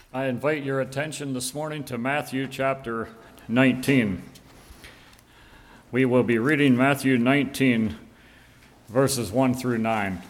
I invite your attention this morning to Matthew chapter 19. We will be reading Matthew 19, verses 1 through 9.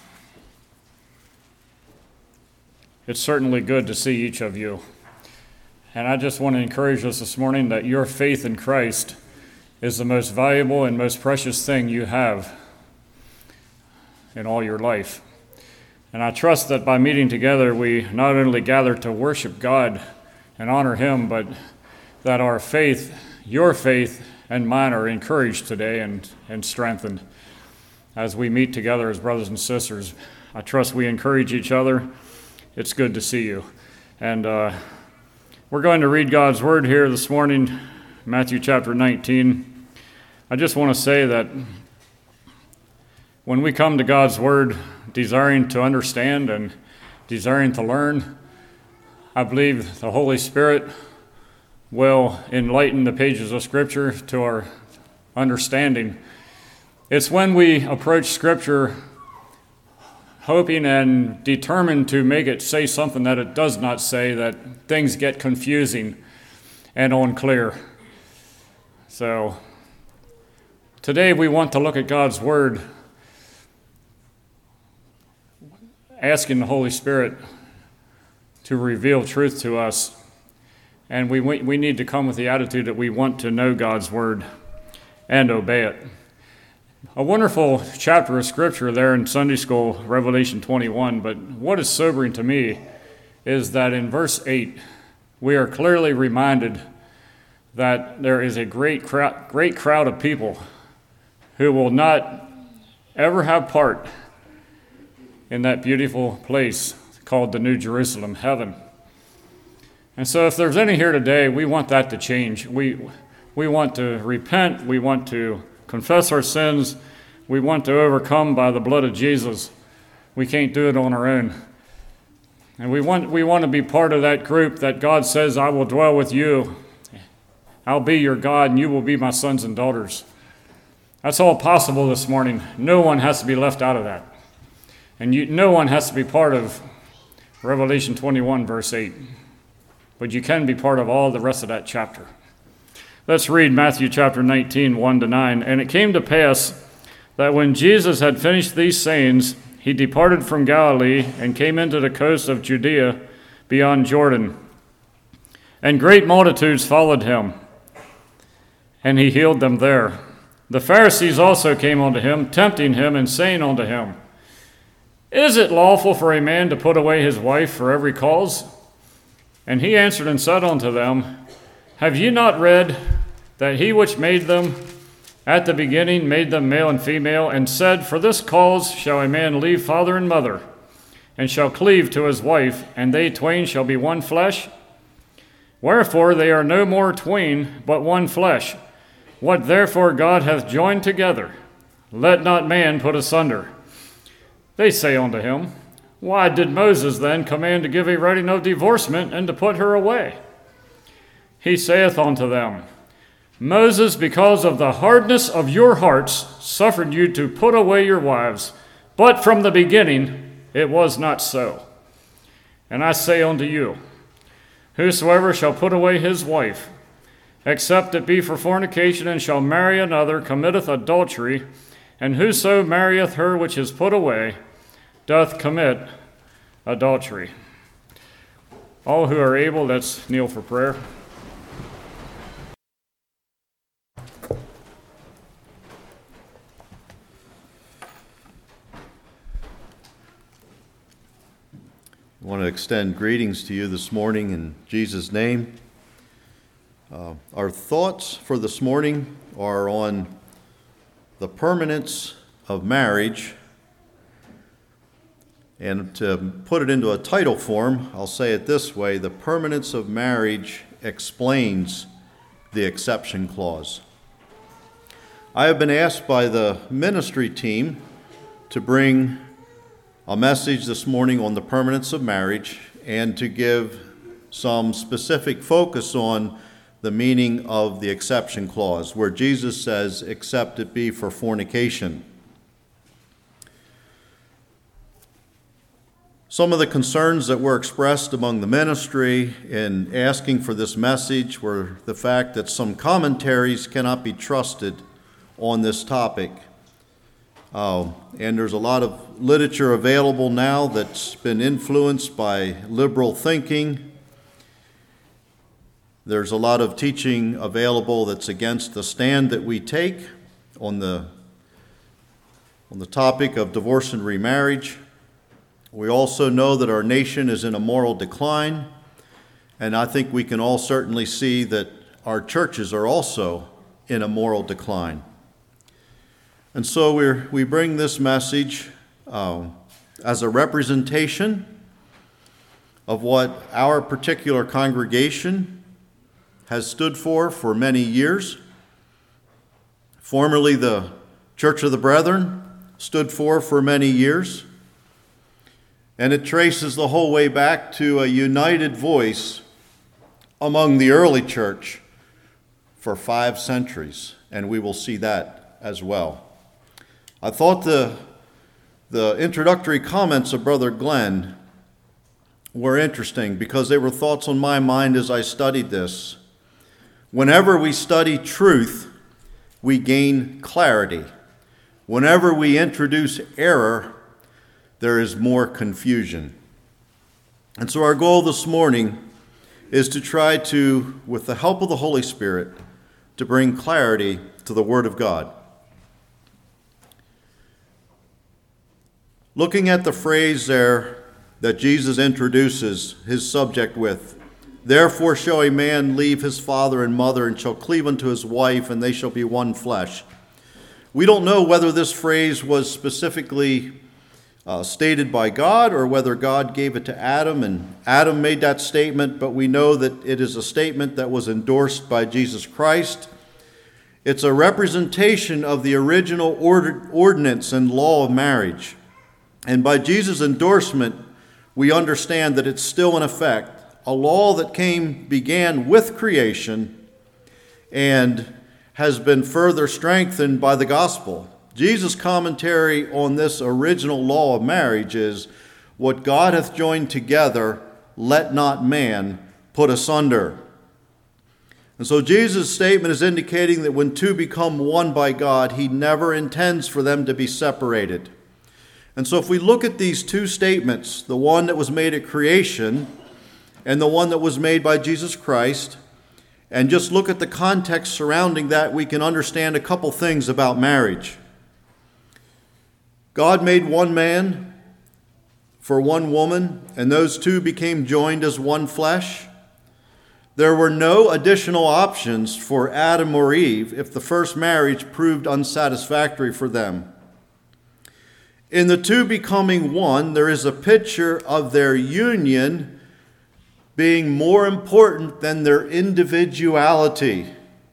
It's certainly good to see each of you. And I just want to encourage us this morning that your faith in Christ is the most valuable and most precious thing you have in all your life. And I trust that by meeting together, we not only gather to worship God and honor Him, but that our faith, your faith, and mine are encouraged today and strengthened as we meet together as brothers and sisters. I trust we encourage each other. It's good to see you. And we're going to read God's Word here this morning, Matthew chapter 19. I just want to say that when we come to God's Word, desiring to understand and desiring to learn, I believe the Holy Spirit will enlighten the pages of Scripture to our understanding. It's when we approach Scripture hoping and determined to make it say something that it does not say that things get confusing and unclear. So today we want to look at God's Word, asking the Holy Spirit to reveal truth to us. And we need to come with the attitude that we want to know God's Word and obey it. A wonderful chapter of Scripture there in Sunday school, Revelation 21, but what is sobering to me is that in verse 8, we are clearly reminded that there is a great crowd of people who will not ever have part in that beautiful place called the New Jerusalem, heaven. And so if there's any here today, we want that to change. We want to repent. We want to confess our sins. We want to overcome by the blood of Jesus. We can't do it on our own. And we want to be part of that group that God says, I will dwell with you. I'll be your God, and you will be my sons and daughters. That's all possible this morning. No one has to be left out of that. And no one has to be part of Revelation 21, verse 8. But you can be part of all the rest of that chapter. Let's read Matthew chapter 19, 1 to 9. And it came to pass that when Jesus had finished these sayings, he departed from Galilee and came into the coast of Judea beyond Jordan. And great multitudes followed him, and he healed them there. The Pharisees also came unto him, tempting him and saying unto him, Is it lawful for a man to put away his wife for every cause? And he answered and said unto them, Have ye not read that he which made them at the beginning made them male and female, and said, For this cause shall a man leave father and mother, and shall cleave to his wife, and they twain shall be one flesh? Wherefore they are no more twain, but one flesh. What therefore God hath joined together, let not man put asunder. They say unto him, Why did Moses then command to give a writing of divorcement and to put her away? He saith unto them, Moses, because of the hardness of your hearts, suffered you to put away your wives, but from the beginning it was not so. And I say unto you, Whosoever shall put away his wife, except it be for fornication, and shall marry another, committeth adultery, and whoso marrieth her which is put away, doth commit adultery. All who are able, let's kneel for prayer. I want to extend greetings to you this morning in Jesus' name. Our thoughts for this morning are on the permanence of marriage. And to put it into a title form, I'll say it this way: the permanence of marriage explains the exception clause. I have been asked by the ministry team to bring a message this morning on the permanence of marriage and to give some specific focus on the meaning of the exception clause, where Jesus says, except it be for fornication. Some of the concerns that were expressed among the ministry in asking for this message were the fact that some commentaries cannot be trusted on this topic. And there's a lot of literature available now that's been influenced by liberal thinking. There's a lot of teaching available that's against the stand that we take on the topic of divorce and remarriage. We also know that our nation is in a moral decline, and I think we can all certainly see that our churches are also in a moral decline. And so we bring this message as a representation of what our particular congregation has stood for many years. Formerly, the Church of the Brethren stood for many years. And it traces the whole way back to a united voice among the early church for 5 centuries. And we will see that as well. I thought the introductory comments of Brother Glenn were interesting because they were thoughts on my mind as I studied this. Whenever we study truth, we gain clarity. Whenever we introduce error, there is more confusion. And so our goal this morning is to try to, with the help of the Holy Spirit, to bring clarity to the Word of God. Looking at the phrase there that Jesus introduces his subject with, "Therefore shall a man leave his father and mother and shall cleave unto his wife, and they shall be one flesh." We don't know whether this phrase was specifically stated by God or whether God gave it to Adam and Adam made that statement, but we know that it is a statement that was endorsed by Jesus Christ. It's a representation of the original ordinance and law of marriage. And by Jesus' endorsement, we understand that it's still in effect, a law that began with creation and has been further strengthened by the gospel. Jesus' commentary on this original law of marriage is, "What God hath joined together, let not man put asunder." And so Jesus' statement is indicating that when two become one by God, he never intends for them to be separated. And so if we look at these two statements, the one that was made at creation and the one that was made by Jesus Christ, and just look at the context surrounding that, we can understand a couple things about marriage. God made one man for one woman, and those two became joined as one flesh. There were no additional options for Adam or Eve if the first marriage proved unsatisfactory for them. In the two becoming one, there is a picture of their union being more important than their individuality.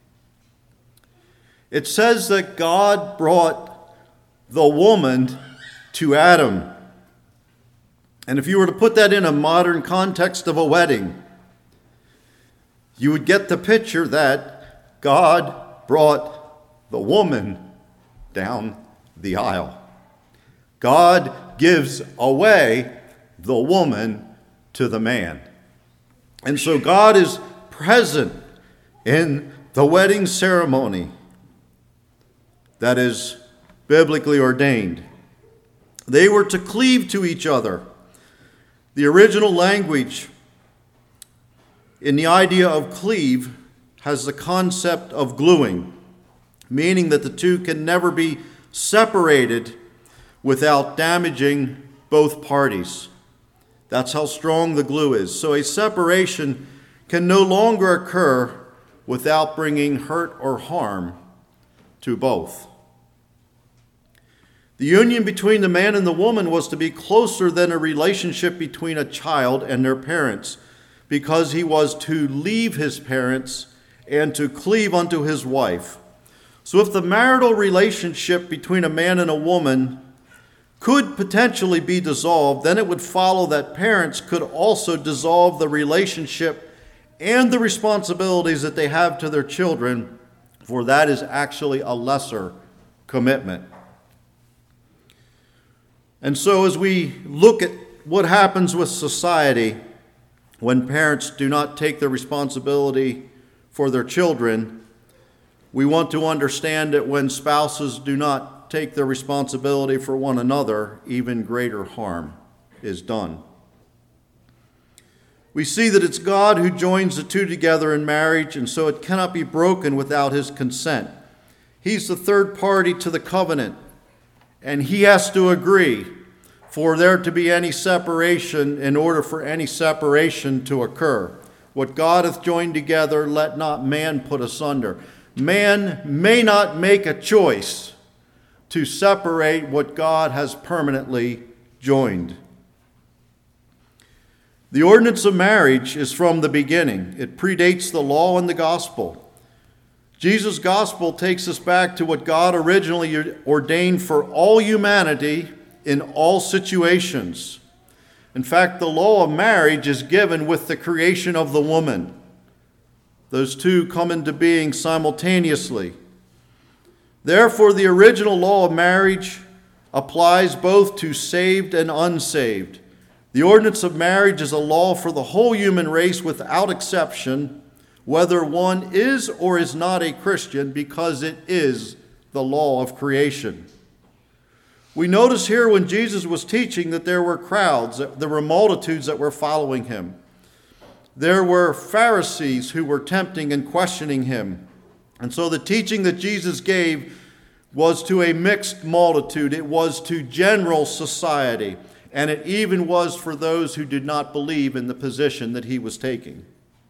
It says that God brought the woman to Adam. And if you were to put that in a modern context of a wedding, you would get the picture that God brought the woman down the aisle. God gives away the woman to the man. And so God is present in the wedding ceremony that is biblically ordained. They were to cleave to each other. The original language in the idea of cleave has the concept of gluing, meaning that the two can never be separated without damaging both parties. That's how strong the glue is. So a separation can no longer occur without bringing hurt or harm to both. The union between the man and the woman was to be closer than a relationship between a child and their parents, because he was to leave his parents and to cleave unto his wife. So if the marital relationship between a man and a woman could potentially be dissolved, then it would follow that parents could also dissolve the relationship and the responsibilities that they have to their children, for that is actually a lesser commitment. And so as we look at what happens with society when parents do not take the responsibility for their children, we want to understand that when spouses do not take their responsibility for one another, even greater harm is done. We see that it's God who joins the two together in marriage, and so it cannot be broken without his consent. He's the third party to the covenant, and he has to agree for there to be any separation in order for any separation to occur. What God hath joined together, let not man put asunder. Man may not make a choice to separate what God has permanently joined. The ordinance of marriage is from the beginning. It predates the law and the gospel. Jesus' gospel takes us back to what God originally ordained for all humanity in all situations. In fact, the law of marriage is given with the creation of the woman. Those two come into being simultaneously. Therefore, the original law of marriage applies both to saved and unsaved. The ordinance of marriage is a law for the whole human race without exception, whether one is or is not a Christian, because it is the law of creation. We notice here when Jesus was teaching that there were crowds, there were multitudes that were following him. There were Pharisees who were tempting and questioning him. And so the teaching that Jesus gave was to a mixed multitude. It was to general society. And it even was for those who did not believe in the position that he was taking.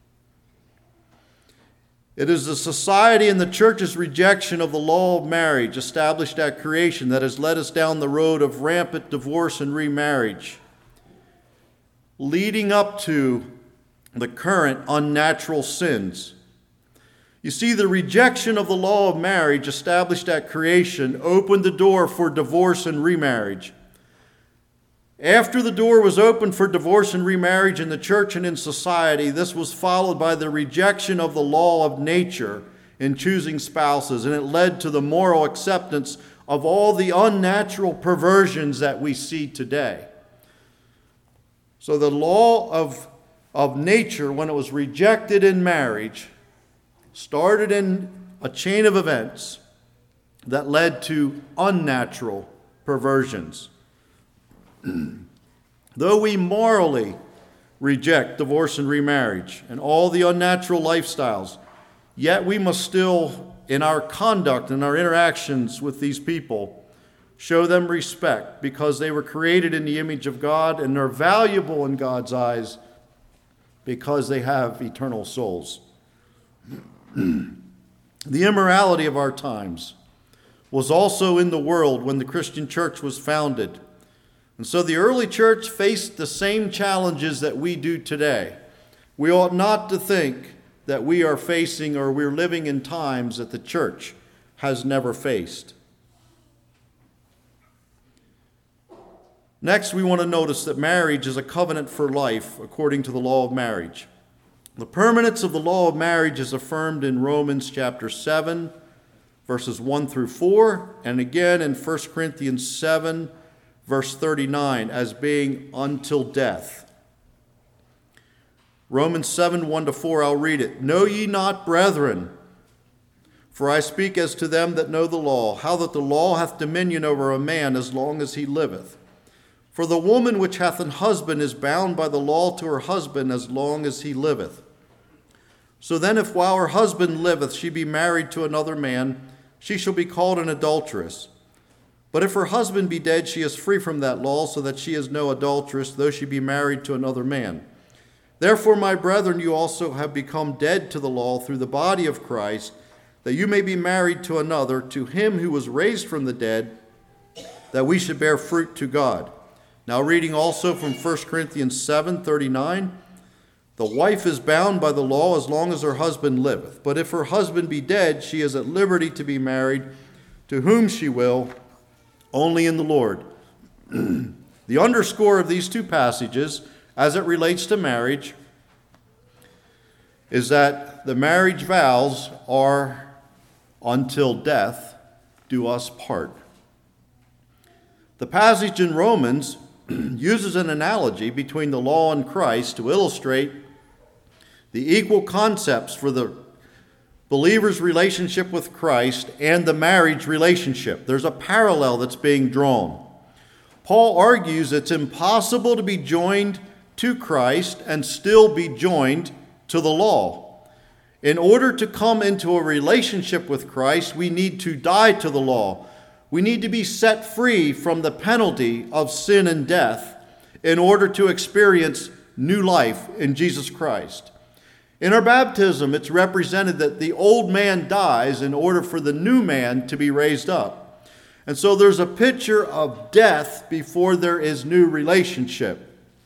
It is the society and the church's rejection of the law of marriage established at creation that has led us down the road of rampant divorce and remarriage, leading up to the current unnatural sins. You see, the rejection of the law of marriage established at creation opened the door for divorce and remarriage. After the door was opened for divorce and remarriage in the church and in society, this was followed by the rejection of the law of nature in choosing spouses, and it led to the moral acceptance of all the unnatural perversions that we see today. So the law of nature, when it was rejected in marriage, started in a chain of events that led to unnatural perversions. Though we morally reject divorce and remarriage and all the unnatural lifestyles, yet we must still, in our conduct and our interactions with these people, show them respect because they were created in the image of God and they're valuable in God's eyes because they have eternal souls. The immorality of our times was also in the world when the Christian church was founded. And so the early church faced the same challenges that we do today. We ought not to think that we are facing or we're living in times that the church has never faced. Next, we want to notice that marriage is a covenant for life according to the law of marriage. The permanence of the law of marriage is affirmed in Romans chapter 7, verses 1 through 4, and again in 1 Corinthians 7, verse 39, as being until death. Romans 7, 1 to 4, I'll read it. Know ye not, brethren, for I speak as to them that know the law, how that the law hath dominion over a man as long as he liveth. For the woman which hath an husband is bound by the law to her husband as long as he liveth. So then if while her husband liveth she be married to another man, she shall be called an adulteress. But if her husband be dead, she is free from that law, so that she is no adulteress, though she be married to another man. Therefore, my brethren, you also have become dead to the law through the body of Christ, that you may be married to another, to him who was raised from the dead, that we should bear fruit to God. Now reading also from 1 Corinthians 7, 39, the wife is bound by the law as long as her husband liveth. But if her husband be dead, she is at liberty to be married to whom she will, only in the Lord. The underscore of these two passages, as it relates to marriage, is that the marriage vows are until death do us part. The passage in Romans uses an analogy between the law and Christ to illustrate the equal concepts for the believer's relationship with Christ and the marriage relationship. There's a parallel that's being drawn. Paul argues it's impossible to be joined to Christ and still be joined to the law. In order to come into a relationship with Christ, we need to die to the law. We need to be set free from the penalty of sin and death in order to experience new life in Jesus Christ. In our baptism, it's represented that the old man dies in order for the new man to be raised up. And so there's a picture of death before there is new relationship.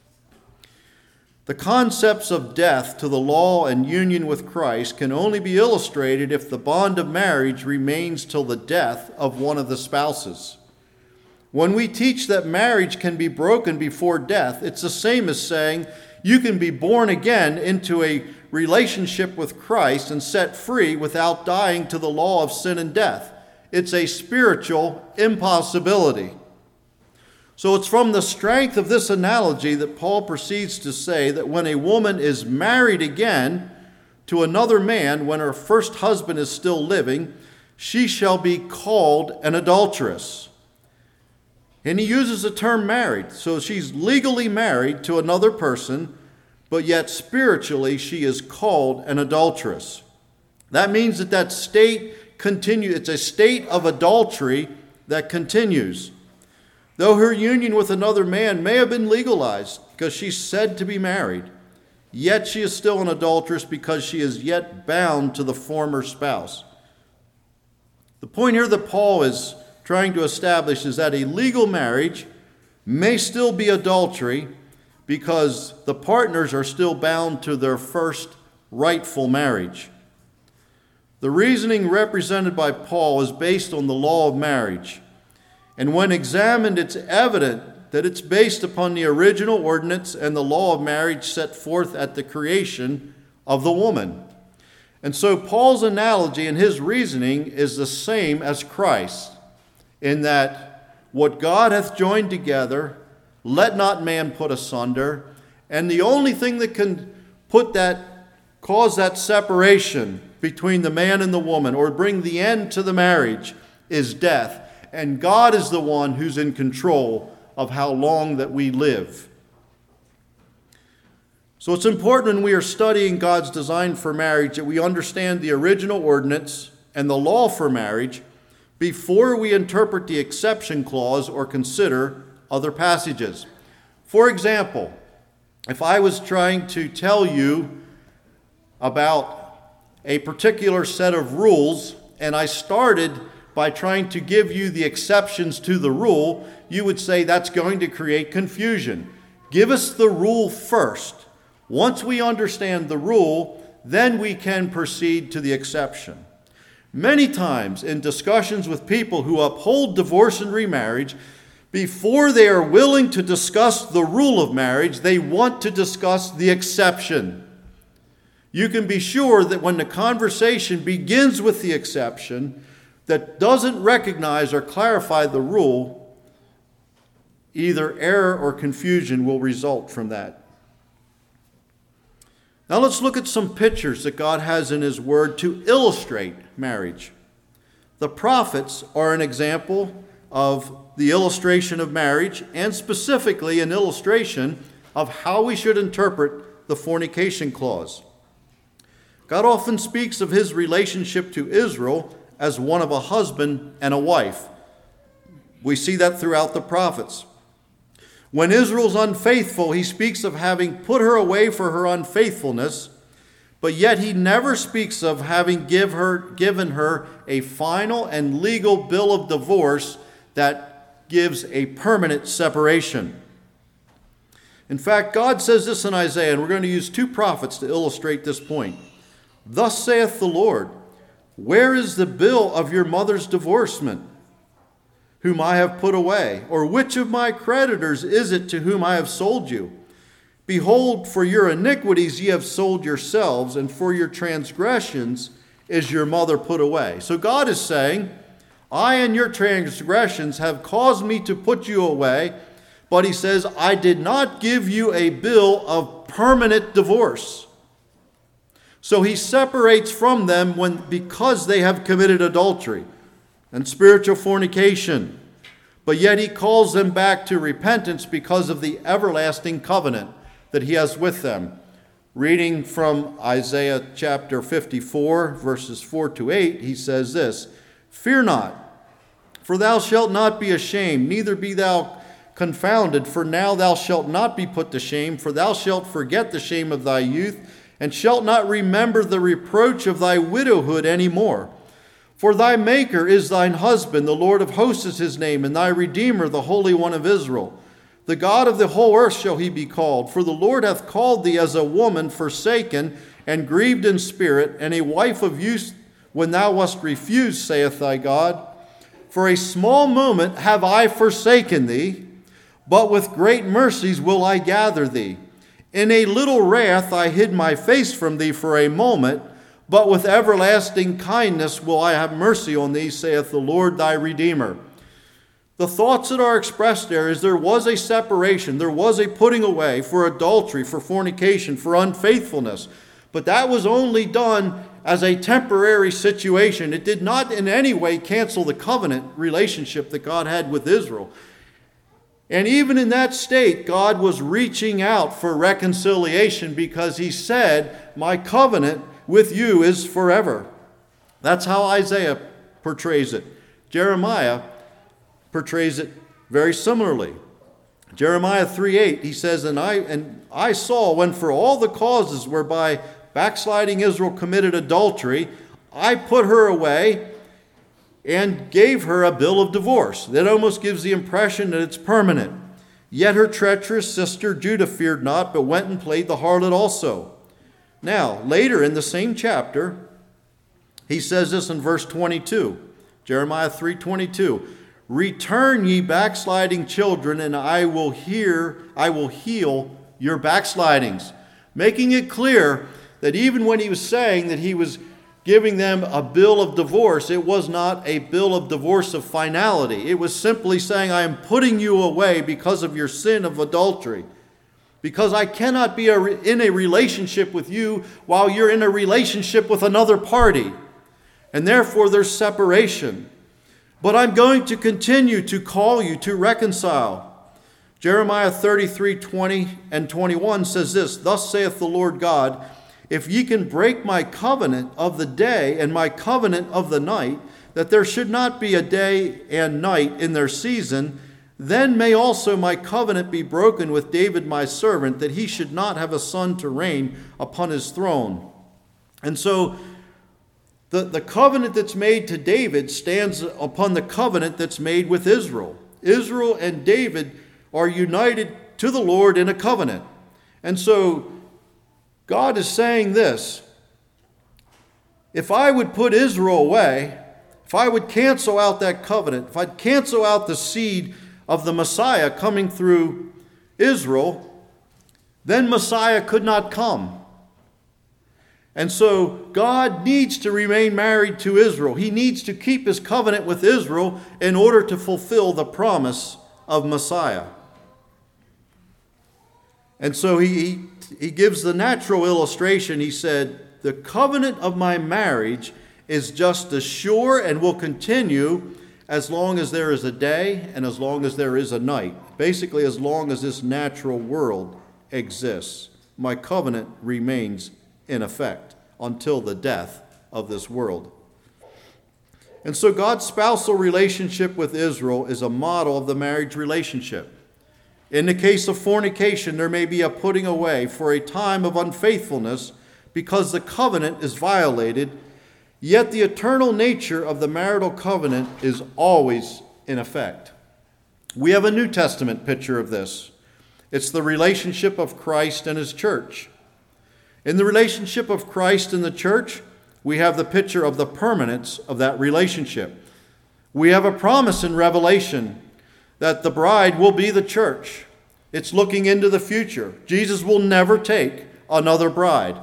The concepts of death to the law and union with Christ can only be illustrated if the bond of marriage remains till the death of one of the spouses. When we teach that marriage can be broken before death, it's the same as saying you can be born again into a relationship with Christ and set free without dying to the law of sin and death. It's a spiritual impossibility. So it's from the strength of this analogy that Paul proceeds to say that when a woman is married again to another man when her first husband is still living, she shall be called an adulteress. And he uses the term married. So she's legally married to another person, but yet spiritually she is called an adulteress. That means that state continues. It's a state of adultery that continues. Though her union with another man may have been legalized because she's said to be married, yet she is still an adulteress because she is yet bound to the former spouse. The point here that Paul is trying to establish is that a legal marriage may still be adultery because the partners are still bound to their first rightful marriage. The reasoning represented by Paul is based on the law of marriage. And when examined, it's evident that it's based upon the original ordinance and the law of marriage set forth at the creation of the woman. And so Paul's analogy and his reasoning is the same as Christ, in that what God hath joined together, let not man put asunder. And the only thing that can cause that separation between the man and the woman, or bring the end to the marriage, is death. And God is the one who's in control of how long that we live. So it's important when we are studying God's design for marriage that we understand the original ordinance and the law for marriage before we interpret the exception clause or consider other passages. For example, if I was trying to tell you about a particular set of rules and I started by trying to give you the exceptions to the rule, you would say that's going to create confusion. Give us the rule first. Once we understand the rule, then we can proceed to the exception. Many times in discussions with people who uphold divorce and remarriage, before they are willing to discuss the rule of marriage, they want to discuss the exception. You can be sure that when the conversation begins with the exception, that doesn't recognize or clarify the rule, either error or confusion will result from that. Now let's look at some pictures that God has in His Word to illustrate marriage. The prophets are an example of the illustration of marriage, and specifically an illustration of how we should interpret the fornication clause. God often speaks of His relationship to Israel as one of a husband and a wife. We see that throughout the prophets. When Israel's unfaithful, He speaks of having put her away for her unfaithfulness, but yet He never speaks of having given her a final and legal bill of divorce that gives a permanent separation. In fact, God says this in Isaiah, and we're going to use two prophets to illustrate this point. Thus saith the Lord, where is the bill of your mother's divorcement, whom I have put away? Or which of my creditors is it to whom I have sold you? Behold, for your iniquities ye have sold yourselves, and for your transgressions is your mother put away. So God is saying, I and your transgressions have caused me to put you away, but he says, I did not give you a bill of permanent divorce. So he separates from them because they have committed adultery and spiritual fornication. But yet he calls them back to repentance because of the everlasting covenant that he has with them. Reading from Isaiah chapter 54, verses 4 to 8, he says this, Fear not, for thou shalt not be ashamed, neither be thou confounded, for now thou shalt not be put to shame, for thou shalt forget the shame of thy youth, and shalt not remember the reproach of thy widowhood any more. For thy Maker is thine husband, the Lord of hosts is his name, and thy Redeemer, the Holy One of Israel. The God of the whole earth shall he be called, for the Lord hath called thee as a woman forsaken and grieved in spirit, and a wife of youth when thou wast refused, saith thy God. For a small moment have I forsaken thee, but with great mercies will I gather thee. In a little wrath I hid my face from thee for a moment, but with everlasting kindness will I have mercy on thee, saith the Lord thy Redeemer. The thoughts that are expressed there is there was a separation, there was a putting away for adultery, for fornication, for unfaithfulness. But that was only done as a temporary situation. It did not in any way cancel the covenant relationship that God had with Israel. And even in that state, God was reaching out for reconciliation because he said, my covenant with you is forever. That's how Isaiah portrays it. Jeremiah portrays it very similarly. Jeremiah 3:8, he says, And I saw when for all the causes whereby backsliding Israel committed adultery, I put her away and gave her a bill of divorce. That almost gives the impression that it's permanent. Yet her treacherous sister Judah feared not, but went and played the harlot also. Now, later in the same chapter, he says this in verse 22, Jeremiah 3:22. Return, ye backsliding children, and I will heal your backslidings. Making it clear that even when he was saying that he was giving them a bill of divorce, it was not a bill of divorce of finality. It was simply saying, I am putting you away because of your sin of adultery. Because I cannot be in a relationship with you while you're in a relationship with another party. And therefore there's separation. But I'm going to continue to call you to reconcile. Jeremiah 33:20 and 21 says this, Thus saith the Lord God, If ye can break my covenant of the day and my covenant of the night, that there should not be a day and night in their season, then may also my covenant be broken with David my servant, that he should not have a son to reign upon his throne. And so the covenant that's made to David stands upon the covenant that's made with Israel. Israel and David are united to the Lord in a covenant. And so God is saying this, if I would put Israel away, if I would cancel out that covenant, if I'd cancel out the seed of the Messiah coming through Israel, then Messiah could not come. And so God needs to remain married to Israel. He needs to keep his covenant with Israel in order to fulfill the promise of Messiah. And so he gives the natural illustration. He said, the covenant of my marriage is just as sure and will continue as long as there is a day and as long as there is a night. Basically, as long as this natural world exists. My covenant remains in effect until the death of this world. And so God's spousal relationship with Israel is a model of the marriage relationship. In the case of fornication, there may be a putting away for a time of unfaithfulness because the covenant is violated, yet the eternal nature of the marital covenant is always in effect. We have a New Testament picture of this. It's the relationship of Christ and his church. In the relationship of Christ and the church, we have the picture of the permanence of that relationship. We have a promise in Revelation that the bride will be the church. It's looking into the future. Jesus will never take another bride.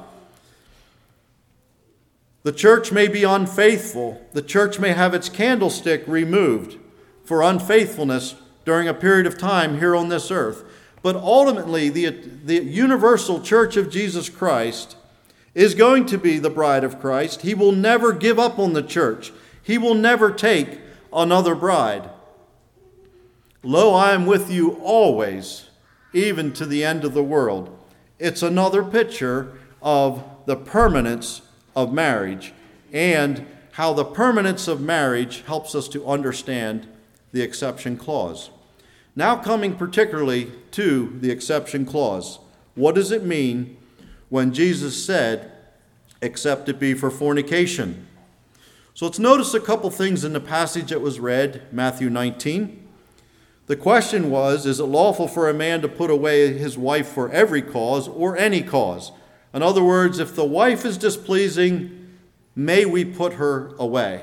The church may be unfaithful. The church may have its candlestick removed for unfaithfulness, during a period of time here on this earth. But ultimately, the universal church of Jesus Christ is going to be the bride of Christ. He will never give up on the church. He will never take another bride. Lo, I am with you always, even to the end of the world. It's another picture of the permanence of marriage and how the permanence of marriage helps us to understand the exception clause. Now coming particularly to the exception clause. What does it mean when Jesus said, except it be for fornication? So let's notice a couple things in the passage that was read, Matthew 19. The question was, is it lawful for a man to put away his wife for every cause or any cause? In other words, if the wife is displeasing, may we put her away?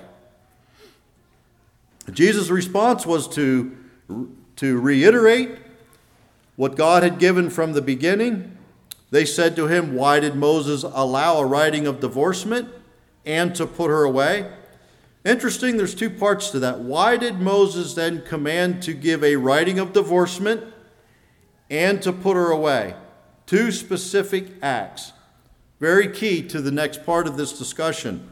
Jesus' response was to reiterate what God had given from the beginning. They said to him, why did Moses allow a writing of divorcement and to put her away? Interesting, there's two parts to that. Why did Moses then command to give a writing of divorcement and to put her away? Two specific acts. Very key to the next part of this discussion.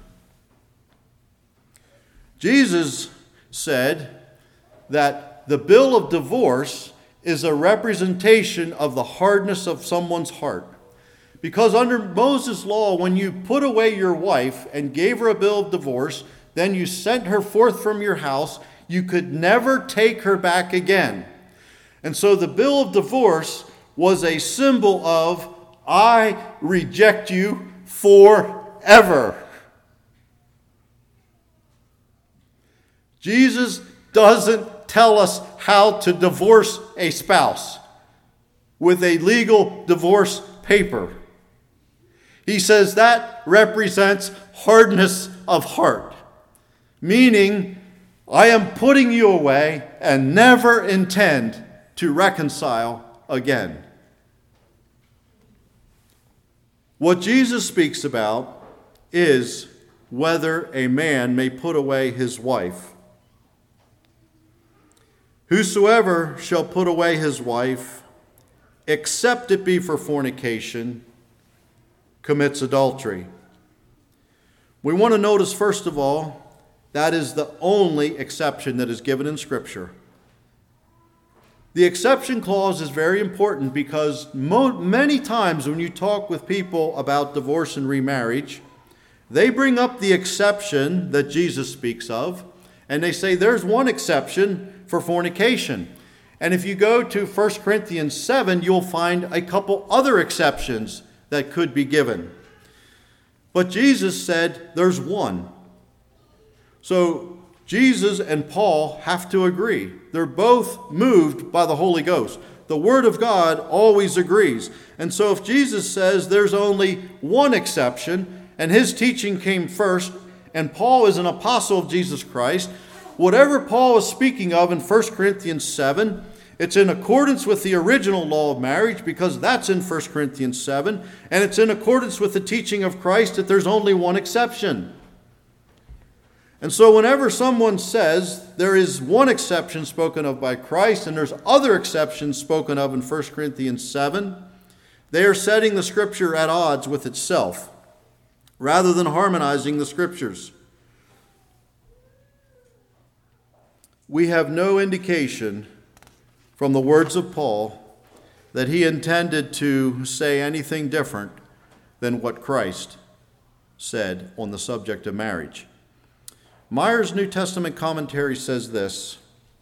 Jesus said that the bill of divorce is a representation of the hardness of someone's heart. Because under Moses' law, when you put away your wife and gave her a bill of divorce, then you sent her forth from your house, you could never take her back again. And so the bill of divorce was a symbol of, I reject you forever. Jesus doesn't tell us how to divorce a spouse with a legal divorce paper. He says that represents hardness of heart. Meaning, I am putting you away and never intend to reconcile again. What Jesus speaks about is whether a man may put away his wife. Whosoever shall put away his wife, except it be for fornication, commits adultery. We want to notice, first of all, that is the only exception that is given in Scripture. The exception clause is very important because many times when you talk with people about divorce and remarriage, they bring up the exception that Jesus speaks of, and they say there's one exception for fornication. And if you go to 1 Corinthians 7, you'll find a couple other exceptions that could be given. But Jesus said there's one. So Jesus and Paul have to agree. They're both moved by the Holy Ghost. The Word of God always agrees. And so if Jesus says there's only one exception, and his teaching came first, and Paul is an apostle of Jesus Christ, whatever Paul is speaking of in 1 Corinthians 7, it's in accordance with the original law of marriage, because that's in 1 Corinthians 7, and it's in accordance with the teaching of Christ that there's only one exception. And so whenever someone says there is one exception spoken of by Christ and there's other exceptions spoken of in 1 Corinthians 7, they are setting the Scripture at odds with itself rather than harmonizing the Scriptures. We have no indication from the words of Paul that he intended to say anything different than what Christ said on the subject of marriage. Meyer's New Testament commentary says this: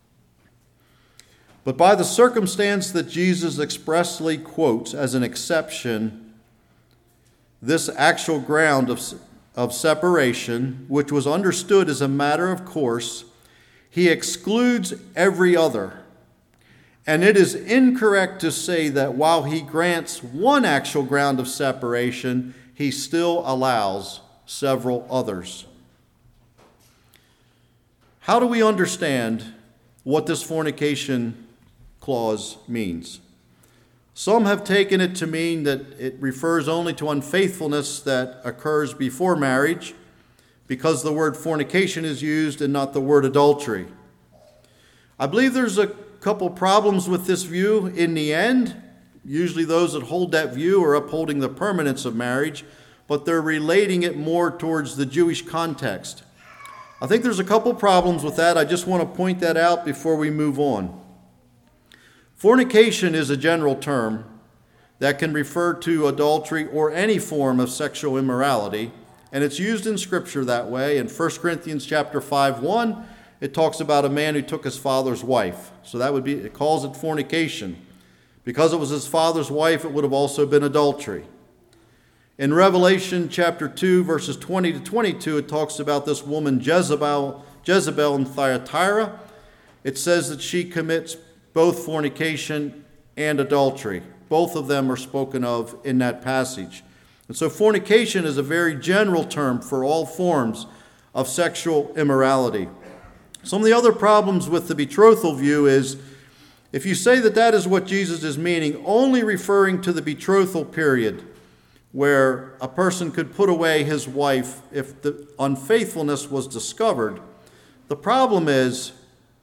but by the circumstance that Jesus expressly quotes as an exception this actual ground of separation, which was understood as a matter of course, he excludes every other. And it is incorrect to say that while he grants one actual ground of separation, he still allows several others. How do we understand what this fornication clause means? Some have taken it to mean that it refers only to unfaithfulness that occurs before marriage, because the word fornication is used and not the word adultery. I believe there's a couple problems with this view in the end. Usually those that hold that view are upholding the permanence of marriage, but they're relating it more towards the Jewish context. I think there's a couple problems with that. I just want to point that out before we move on. Fornication is a general term that can refer to adultery or any form of sexual immorality, and it's used in Scripture that way. In 1 Corinthians chapter 5:1, it talks about a man who took his father's wife. So that would be, it calls it fornication. Because it was his father's wife, it would have also been adultery. In Revelation chapter 2, verses 20 to 22, it talks about this woman Jezebel in Thyatira. It says that she commits both fornication and adultery. Both of them are spoken of in that passage. And so fornication is a very general term for all forms of sexual immorality. Some of the other problems with the betrothal view is, if you say that that is what Jesus is meaning, only referring to the betrothal period where a person could put away his wife if the unfaithfulness was discovered, the problem is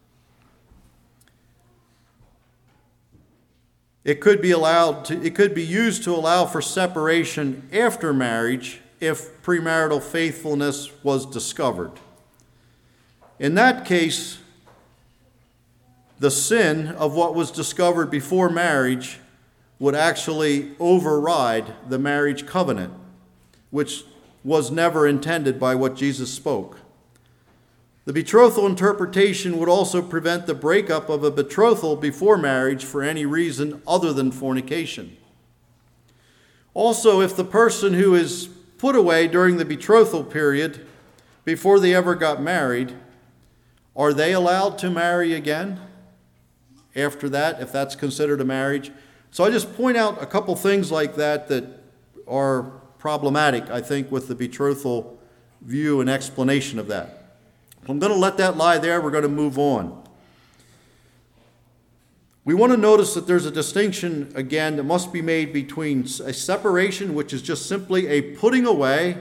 it could be used to allow for separation after marriage if premarital faithfulness was discovered. In that case, the sin of what was discovered before marriage would actually override the marriage covenant, which was never intended by what Jesus spoke. The betrothal interpretation would also prevent the breakup of a betrothal before marriage for any reason other than fornication. Also, if the person who is put away during the betrothal period, before they ever got married, are they allowed to marry again after that, if that's considered a marriage? So I just point out a couple things like that that are problematic, I think, with the betrothal view and explanation of that. I'm going to let that lie there. We're going to move on. We want to notice that there's a distinction, again, that must be made between a separation, which is just simply a putting away,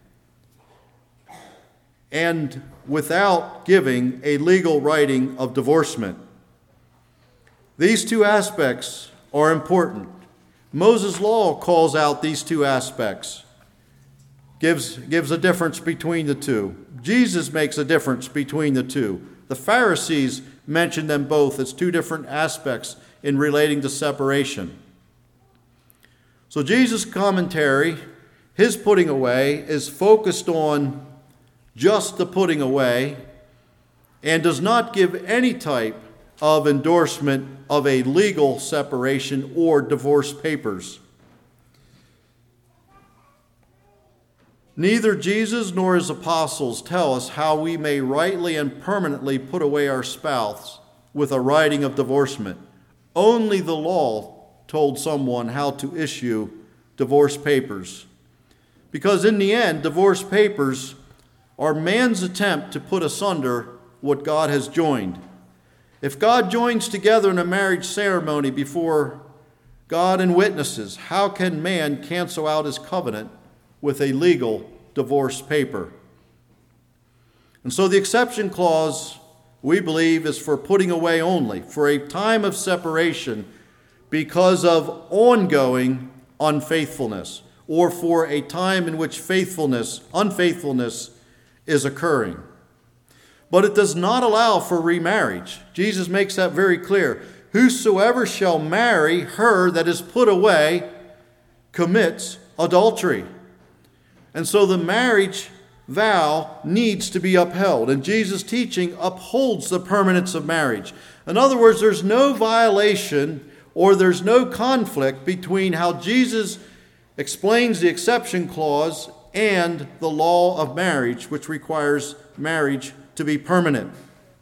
and without giving a legal writing of divorcement. These two aspects are important. Moses' law calls out these two aspects, gives a difference between the two. Jesus makes a difference between the two. The Pharisees mention them both as two different aspects in relating to separation. So Jesus' commentary, his putting away, is focused on just the putting away and does not give any type of endorsement of a legal separation or divorce papers. Neither Jesus nor his apostles tell us how we may rightly and permanently put away our spouse with a writing of divorcement. Only the law told someone how to issue divorce papers. Because in the end, divorce papers are man's attempt to put asunder what God has joined. If God joins together in a marriage ceremony before God and witnesses, how can man cancel out his covenant with a legal divorce paper? And so the exception clause, we believe, is for putting away only, for a time of separation because of ongoing unfaithfulness, or for a time in which unfaithfulness is occurring. But it does not allow for remarriage. Jesus makes that very clear. Whosoever shall marry her that is put away commits adultery. And so the marriage vow needs to be upheld. And Jesus' teaching upholds the permanence of marriage. In other words, there's no violation or there's no conflict between how Jesus explains the exception clause and the law of marriage, which requires marriage to be permanent.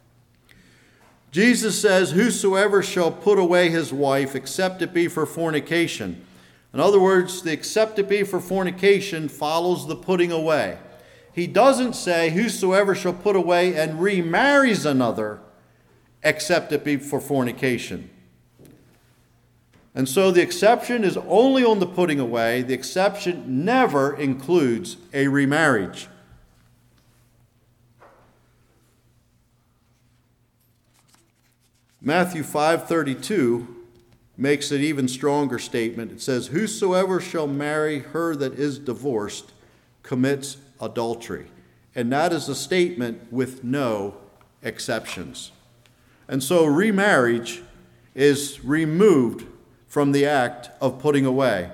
Jesus says, whosoever shall put away his wife, except it be for fornication. In other words, the except it be for fornication follows the putting away. He doesn't say, whosoever shall put away and remarries another, except it be for fornication. And so the exception is only on the putting away. The exception never includes a remarriage. Matthew 5:32 makes an even stronger statement. It says, "Whosoever shall marry her that is divorced commits adultery." And that is a statement with no exceptions. And so remarriage is removed from the act of putting away.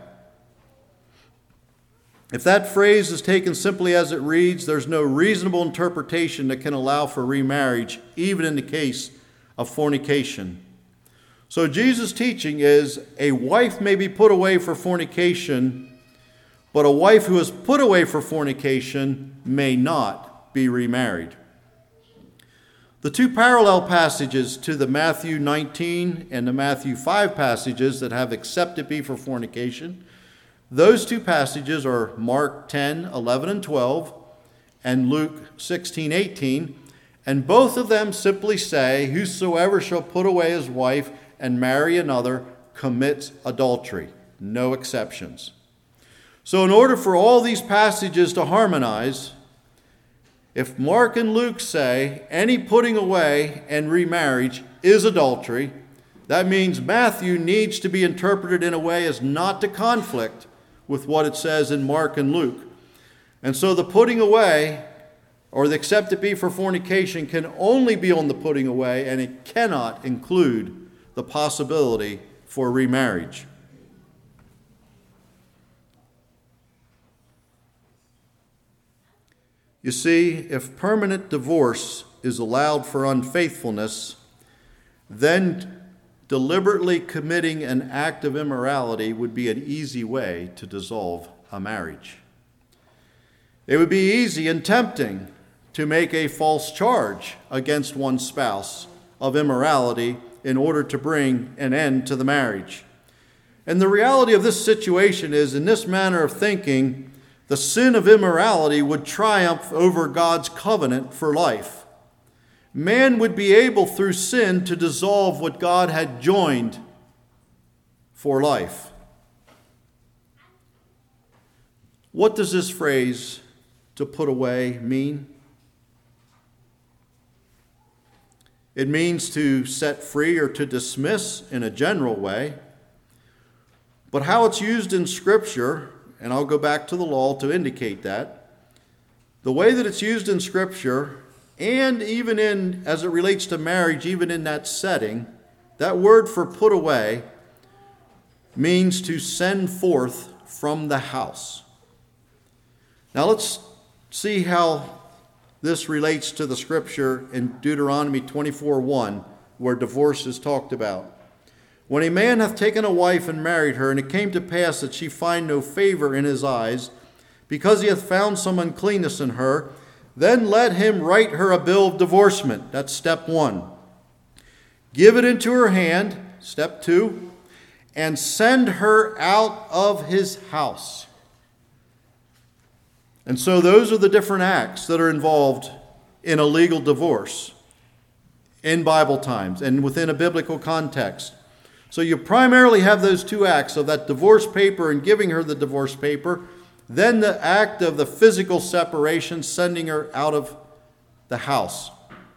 If that phrase is taken simply as it reads, there's no reasonable interpretation that can allow for remarriage, even in the case of fornication. So Jesus' teaching is a wife may be put away for fornication, but a wife who is put away for fornication may not be remarried. The two parallel passages to the Matthew 19 and the Matthew 5 passages that have "except it be for fornication," those two passages are Mark 10, 11, and 12, and Luke 16, 18, and both of them simply say, "Whosoever shall put away his wife and marry another commits adultery." No exceptions. So in order for all these passages to harmonize, if Mark and Luke say any putting away and remarriage is adultery, that means Matthew needs to be interpreted in a way as not to conflict with what it says in Mark and Luke. And so the putting away, or the "except it be for fornication," can only be on the putting away, and it cannot include the possibility for remarriage. You see, if permanent divorce is allowed for unfaithfulness, then deliberately committing an act of immorality would be an easy way to dissolve a marriage. It would be easy and tempting to make a false charge against one's spouse of immorality in order to bring an end to the marriage. And the reality of this situation is, in this manner of thinking, the sin of immorality would triumph over God's covenant for life. Man would be able, through sin, to dissolve what God had joined for life. What does this phrase, "to put away," mean? It means to set free or to dismiss in a general way. But how it's used in Scripture, and I'll go back to the law to indicate that, the way that it's used in Scripture, and even in, as it relates to marriage, even in that setting, that word for "put away" means to send forth from the house. Now let's see how this relates to the Scripture in Deuteronomy 24:1, where divorce is talked about. "When a man hath taken a wife and married her, and it came to pass that she find no favor in his eyes, because he hath found some uncleanness in her, then let him write her a bill of divorcement." That's step one. "Give it into her hand," step two, "and send her out of his house." And so those are the different acts that are involved in a legal divorce in Bible times and within a biblical context. So you primarily have those two acts of that divorce paper and giving her the divorce paper, then the act of the physical separation, sending her out of the house.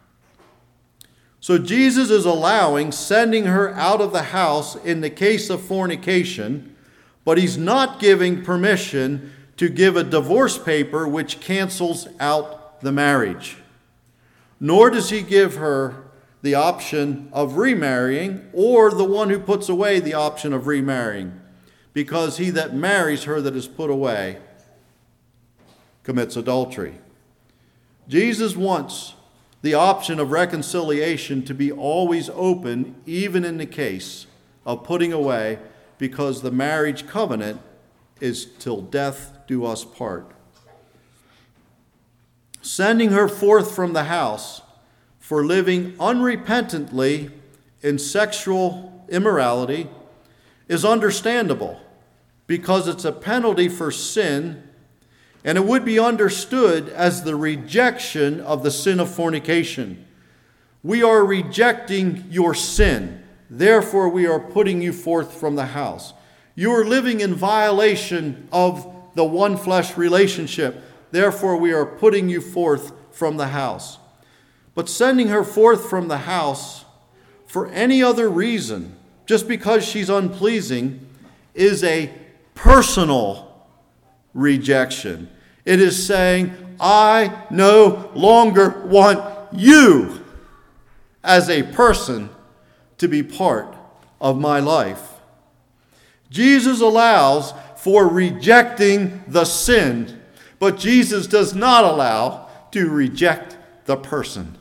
So Jesus is allowing sending her out of the house in the case of fornication, but he's not giving permission to give a divorce paper which cancels out the marriage. Nor does he give her the option of remarrying, or the one who puts away the option of remarrying, because he that marries her that is put away commits adultery. Jesus wants the option of reconciliation to be always open, even in the case of putting away, because the marriage covenant is "till death do us part." Sending her forth from the house for living unrepentantly in sexual immorality is understandable, because it's a penalty for sin, and it would be understood as the rejection of the sin of fornication. We are rejecting your sin, therefore we are putting you forth from the house. You are living in violation of the one flesh relationship, therefore we are putting you forth from the house. But sending her forth from the house for any other reason, just because she's unpleasing, is a personal rejection. It is saying, I no longer want you as a person to be part of my life. Jesus allows for rejecting the sin, but Jesus does not allow to reject the person.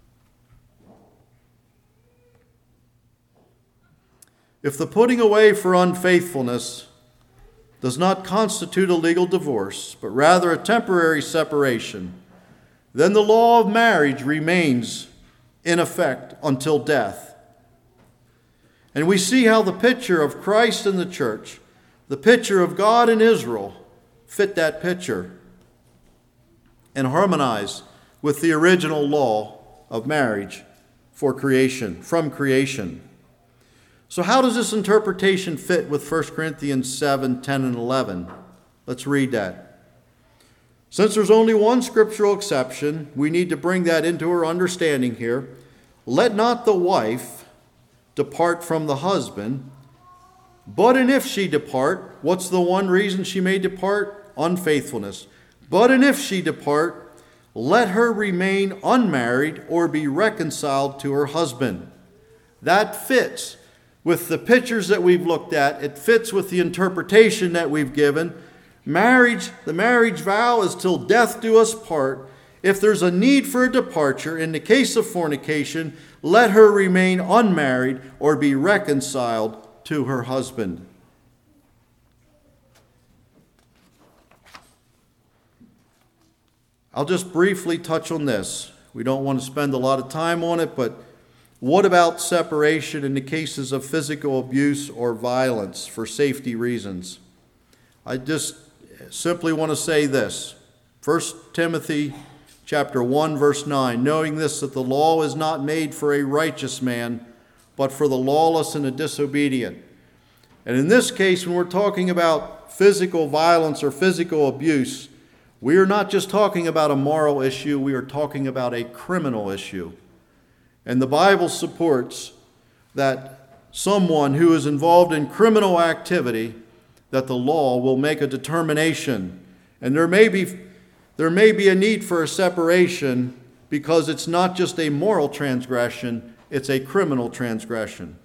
If the putting away for unfaithfulness does not constitute a legal divorce, but rather a temporary separation, then the law of marriage remains in effect until death. And we see how the picture of Christ and the church, the picture of God and Israel, fit that picture and harmonize with the original law of marriage for creation, from creation. So how does this interpretation fit with 1 Corinthians 7, 10, and 11? Let's read that. Since there's only one scriptural exception, we need to bring that into our understanding here. Let not the wife depart from the husband, but and if she depart, what's the one reason she may depart? Unfaithfulness. But and if she depart, let her remain unmarried or be reconciled to her husband. That fits with the pictures that we've looked at. It fits with the interpretation that we've given. Marriage, the marriage vow is till death do us part. If there's a need for a departure, in the case of fornication, let her remain unmarried or be reconciled to her husband. I'll just briefly touch on this. We don't want to spend a lot of time on it, but what about separation in the cases of physical abuse or violence for safety reasons? I just simply want to say this. 1 Timothy chapter 1, verse 9, knowing this, that the law is not made for a righteous man, but for the lawless and the disobedient. And in this case, when we're talking about physical violence or physical abuse, we are not just talking about a moral issue, we are talking about a criminal issue. And the Bible supports that someone who is involved in criminal activity, that the law will make a determination. And there may be a need for a separation because it's not just a moral transgression, it's a criminal transgression.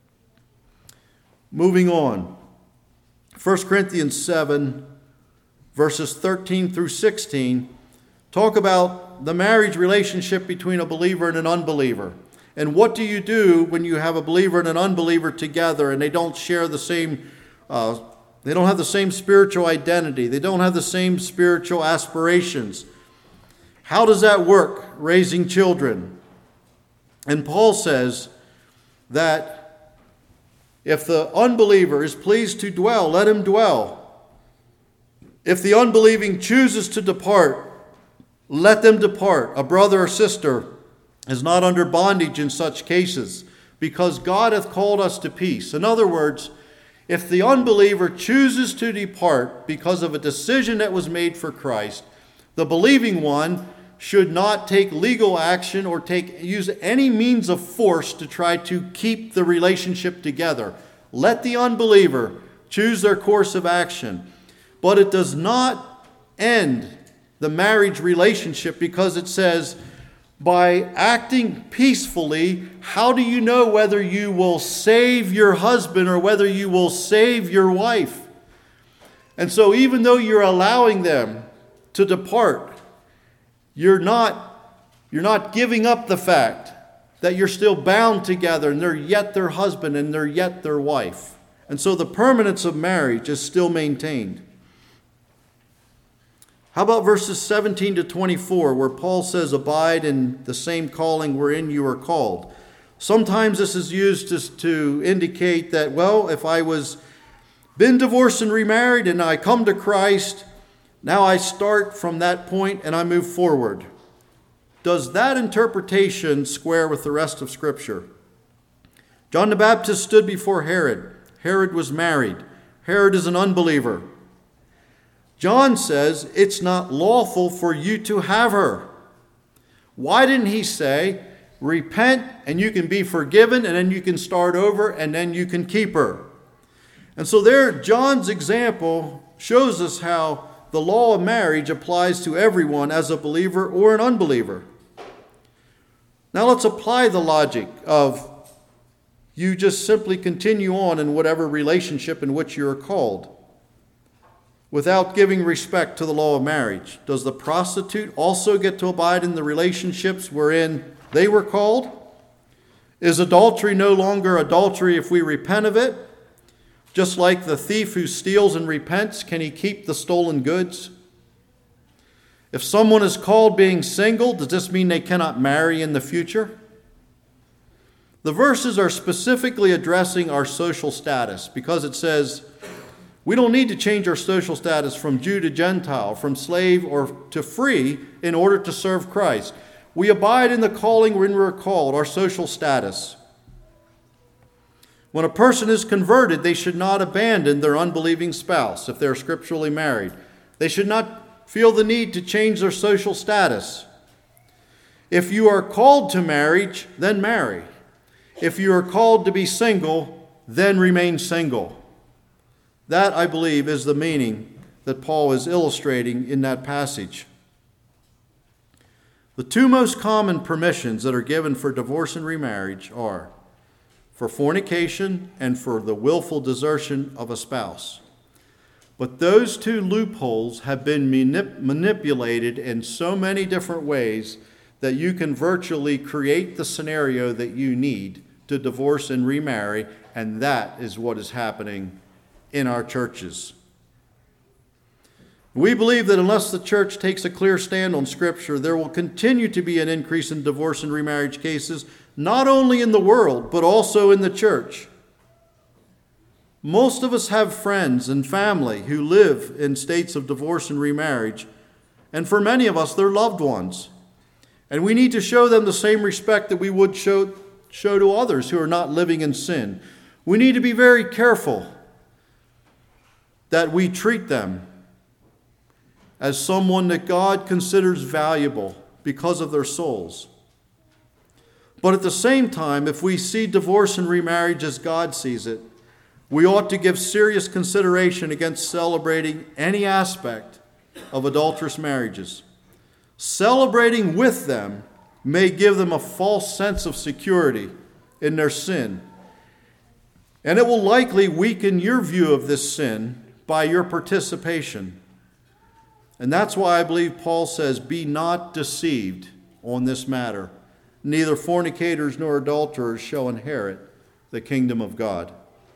Moving on. 1 Corinthians 7, verses 13 through 16, talk about the marriage relationship between a believer and an unbeliever. And what do you do when you have a believer and an unbeliever together and they don't share the same, they don't have the same spiritual identity, they don't have the same spiritual aspirations? How does that work, raising children? And Paul says that if the unbeliever is pleased to dwell, let him dwell. If the unbelieving chooses to depart, let them depart. A brother or sister is not under bondage in such cases, because God hath called us to peace. In other words, if the unbeliever chooses to depart because of a decision that was made for Christ, the believing one should not take legal action or use any means of force to try to keep the relationship together. Let the unbeliever choose their course of action. But it does not end the marriage relationship, because it says, by acting peacefully, how do you know whether you will save your husband or whether you will save your wife? And so even though you're allowing them to depart, you're not giving up the fact that you're still bound together and they're yet their husband and they're yet their wife. And so the permanence of marriage is still maintained. How about verses 17 to 24, where Paul says, abide in the same calling wherein you are called? Sometimes this is used to indicate that, well, if I was been divorced and remarried and I come to Christ, now I start from that point and I move forward. Does that interpretation square with the rest of Scripture? John the Baptist stood before Herod. Herod was married. Herod is an unbeliever. John says, it's not lawful for you to have her. Why didn't he say, repent, and you can be forgiven, and then you can start over, and then you can keep her. And so there, John's example shows us how the law of marriage applies to everyone as a believer or an unbeliever. Now let's apply the logic of you just simply continue on in whatever relationship in which you are called without giving respect to the law of marriage. Does the prostitute also get to abide in the relationships wherein they were called? Is adultery no longer adultery if we repent of it? Just like the thief who steals and repents, can he keep the stolen goods? If someone is called being single, does this mean they cannot marry in the future? The verses are specifically addressing our social status because it says we don't need to change our social status from Jew to Gentile, from slave or to free in order to serve Christ. We abide in the calling when we're called, our social status. When a person is converted, they should not abandon their unbelieving spouse if they're scripturally married. They should not feel the need to change their social status. If you are called to marriage, then marry. If you are called to be single, then remain single. That, I believe, is the meaning that Paul is illustrating in that passage. The two most common permissions that are given for divorce and remarriage are for fornication and for the willful desertion of a spouse. But those two loopholes have been manipulated in so many different ways that you can virtually create the scenario that you need to divorce and remarry, and that is what is happening in our churches. We believe that unless the church takes a clear stand on Scripture, there will continue to be an increase in divorce and remarriage cases, not only in the world, but also in the church. Most of us have friends and family who live in states of divorce and remarriage, and for many of us, they're loved ones. And we need to show them the same respect that we would show to others who are not living in sin. We need to be very careful that we treat them as someone that God considers valuable because of their souls. But at the same time, if we see divorce and remarriage as God sees it, we ought to give serious consideration against celebrating any aspect of adulterous marriages. Celebrating with them may give them a false sense of security in their sin, and it will likely weaken your view of this sin by your participation. And that's why I believe Paul says, be not deceived on this matter. Neither fornicators nor adulterers shall inherit the kingdom of God.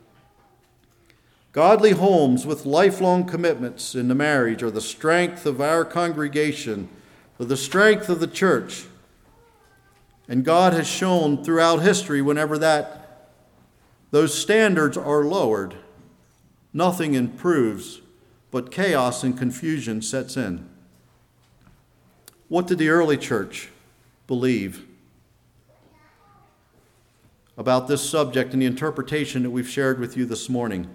Godly homes with lifelong commitments in the marriage are the strength of our congregation, or the strength of the church. And God has shown throughout history, whenever those standards are lowered, nothing improves, but chaos and confusion sets in. What did the early church believe about this subject and the interpretation that we've shared with you this morning?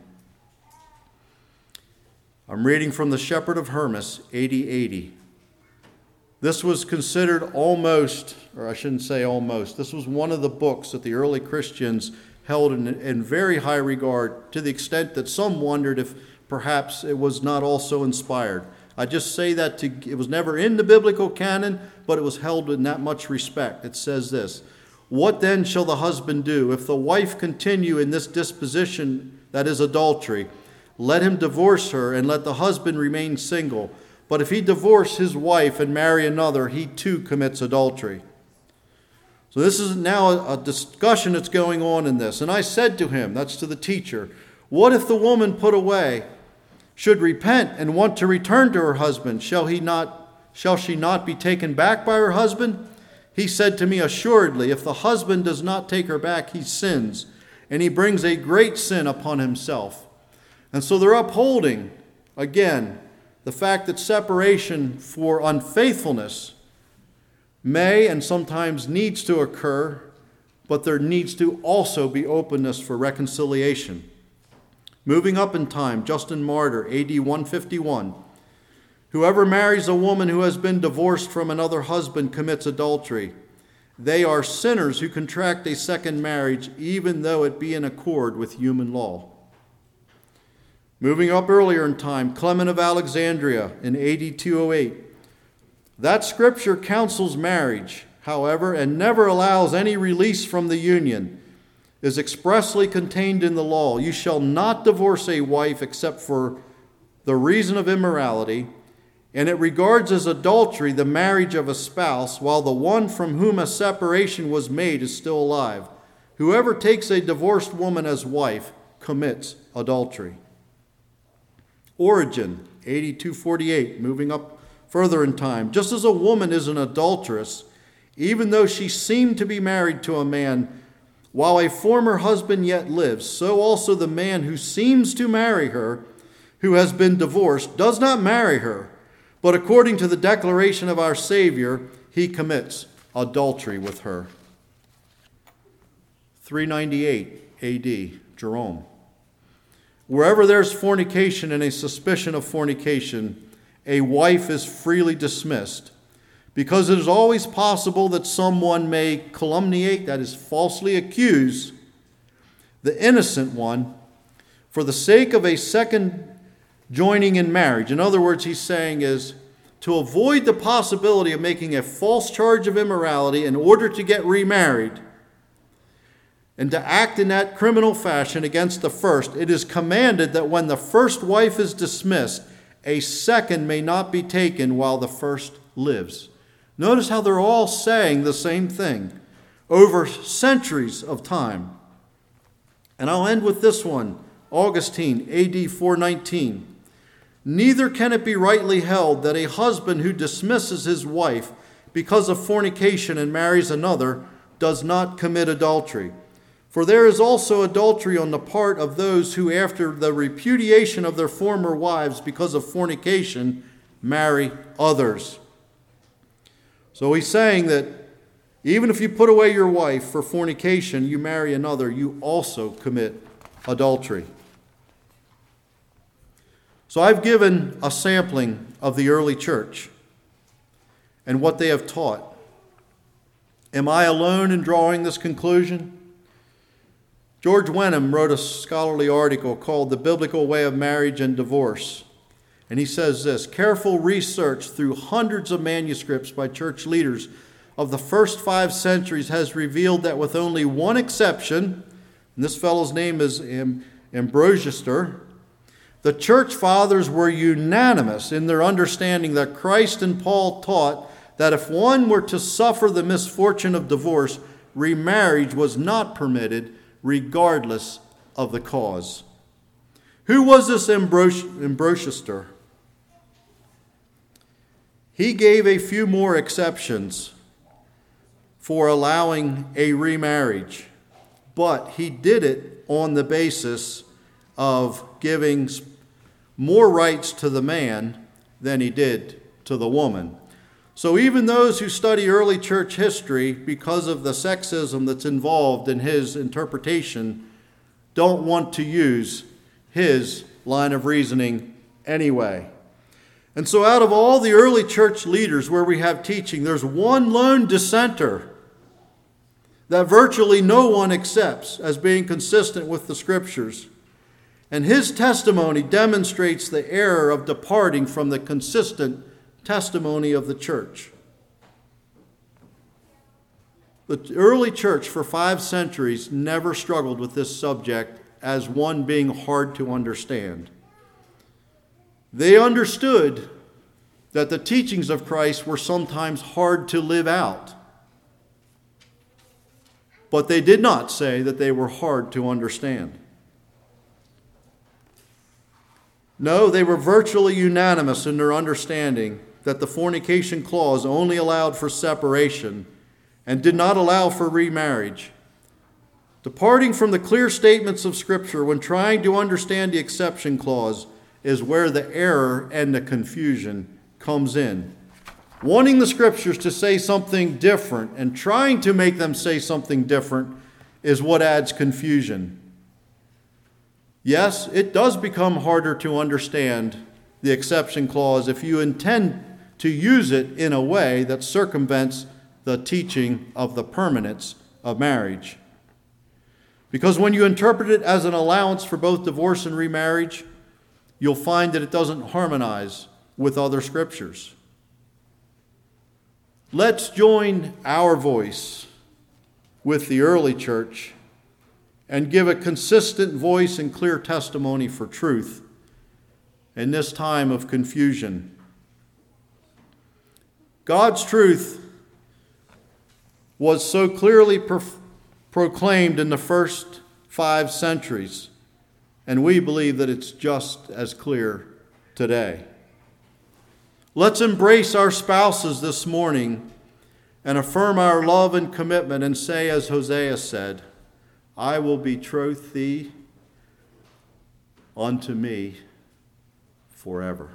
I'm reading from the Shepherd of Hermas, 8080. This was considered almost, or I shouldn't say almost, this was one of the books that the early Christians held in very high regard, to the extent that some wondered if perhaps it was not also inspired. I just say that it was never in the biblical canon, but it was held in that much respect. It says this: what then shall the husband do? If the wife continue in this disposition, that is adultery, let him divorce her, and let the husband remain single. But if he divorce his wife and marry another, he too commits adultery. So this is now a discussion that's going on in this. And I said to him, that's to the teacher, what if the woman put away should repent and want to return to her husband? Shall she not be taken back by her husband? He said to me, assuredly, if the husband does not take her back, he sins, and he brings a great sin upon himself. And so they're upholding, again, the fact that separation for unfaithfulness may and sometimes needs to occur, but there needs to also be openness for reconciliation. Moving up in time, Justin Martyr, AD 151. Whoever marries a woman who has been divorced from another husband commits adultery, They are sinners who contract a second marriage, even though it be in accord with human law. Moving up earlier in time, Clement of Alexandria in AD 208. That scripture counsels marriage, however, and never allows any release from the union, is expressly contained in the law. You shall not divorce a wife except for the reason of immorality, and it regards as adultery the marriage of a spouse, while the one from whom a separation was made is still alive. Whoever takes a divorced woman as wife commits adultery. Origen, AD 248, moving up further in time. Just as a woman is an adulteress, even though she seemed to be married to a man while a former husband yet lives, so also the man who seems to marry her, who has been divorced, does not marry her, but according to the declaration of our Savior, he commits adultery with her. 398 AD, Jerome. Wherever there's fornication and a suspicion of fornication, a wife is freely dismissed, because it is always possible that someone may calumniate, that is, falsely accuse, the innocent one for the sake of a second joining in marriage. In other words, he's saying is to avoid the possibility of making a false charge of immorality in order to get remarried and to act in that criminal fashion against the first, it is commanded that when the first wife is dismissed, a second may not be taken while the first lives. Notice how they're all saying the same thing over centuries of time. And I'll end with this one, Augustine, AD 419. Neither can it be rightly held that a husband who dismisses his wife because of fornication and marries another does not commit adultery. For there is also adultery on the part of those who, after the repudiation of their former wives because of fornication, marry others. So he's saying that even if you put away your wife for fornication, you marry another, you also commit adultery. So I've given a sampling of the early church and what they have taught. Am I alone in drawing this conclusion? George Wenham wrote a scholarly article called The Biblical Way of Marriage and Divorce. And he says this: careful research through hundreds of manuscripts by church leaders of the first 5 centuries has revealed that with only one exception, and this fellow's name is Ambrosiaster, the church fathers were unanimous in their understanding that Christ and Paul taught that if one were to suffer the misfortune of divorce, remarriage was not permitted regardless of the cause. Who was this Ambrosiaster? He gave a few more exceptions for allowing a remarriage, but he did it on the basis of giving more rights to the man than he did to the woman. So even those who study early church history, because of the sexism that's involved in his interpretation, don't want to use his line of reasoning anyway. And so out of all the early church leaders where we have teaching, there's one lone dissenter that virtually no one accepts as being consistent with the Scriptures. And his testimony demonstrates the error of departing from the consistent testimony of the church. The early church for 5 centuries never struggled with this subject as one being hard to understand. They understood that the teachings of Christ were sometimes hard to live out. But they did not say that they were hard to understand. No, they were virtually unanimous in their understanding that the fornication clause only allowed for separation and did not allow for remarriage. Departing from the clear statements of Scripture when trying to understand the exception clause is where the error and the confusion comes in. Wanting the Scriptures to say something different and trying to make them say something different is what adds confusion. Yes, it does become harder to understand the exception clause if you intend to use it in a way that circumvents the teaching of the permanence of marriage. Because when you interpret it as an allowance for both divorce and remarriage, you'll find that it doesn't harmonize with other scriptures. Let's join our voice with the early church and give a consistent voice and clear testimony for truth in this time of confusion. God's truth was so clearly proclaimed in the first 5 centuries, and we believe that it's just as clear today. Let's embrace our spouses this morning and affirm our love and commitment and say, as Hosea said, I will betroth thee unto me forever.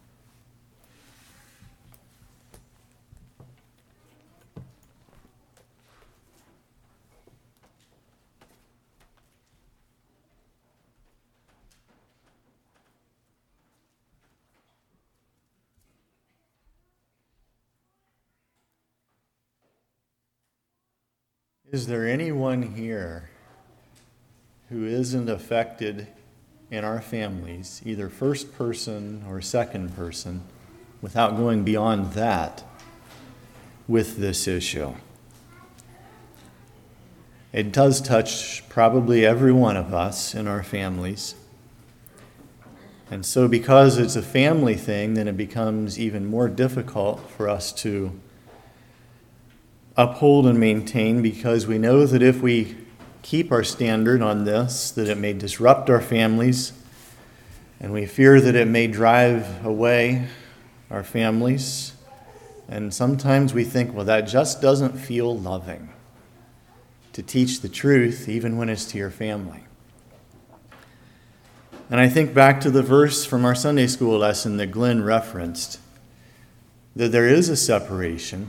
Is there anyone here who isn't affected in our families, either first person or second person, without going beyond that with this issue? It does touch probably every one of us in our families. And so because it's a family thing, then it becomes even more difficult for us to uphold and maintain, because we know that if we keep our standard on this, that it may disrupt our families, and we fear that it may drive away our families. And sometimes we think, well, that just doesn't feel loving to teach the truth even when it's to your family. And I think back to the verse from our Sunday school lesson that Glenn referenced, that there is a separation,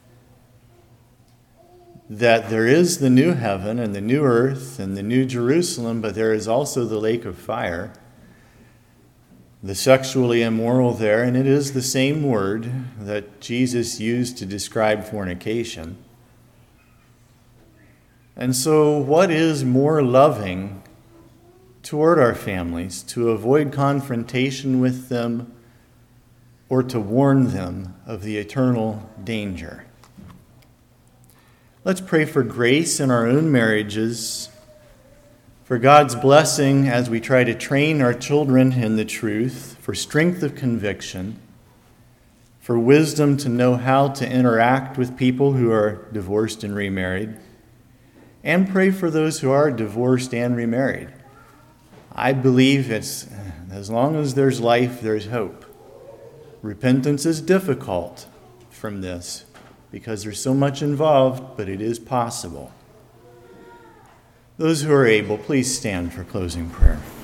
that there is the new heaven and the new earth and the new Jerusalem, but there is also the lake of fire, the sexually immoral there, and it is the same word that Jesus used to describe fornication. And so what is more loving toward our families, to avoid confrontation with them or to warn them of the eternal danger? Let's pray for grace in our own marriages, for God's blessing as we try to train our children in the truth, for strength of conviction, for wisdom to know how to interact with people who are divorced and remarried, and pray for those who are divorced and remarried. I believe it's as long as there's life, there's hope. Repentance is difficult from this, because there's so much involved, but it is possible. Those who are able, please stand for closing prayer.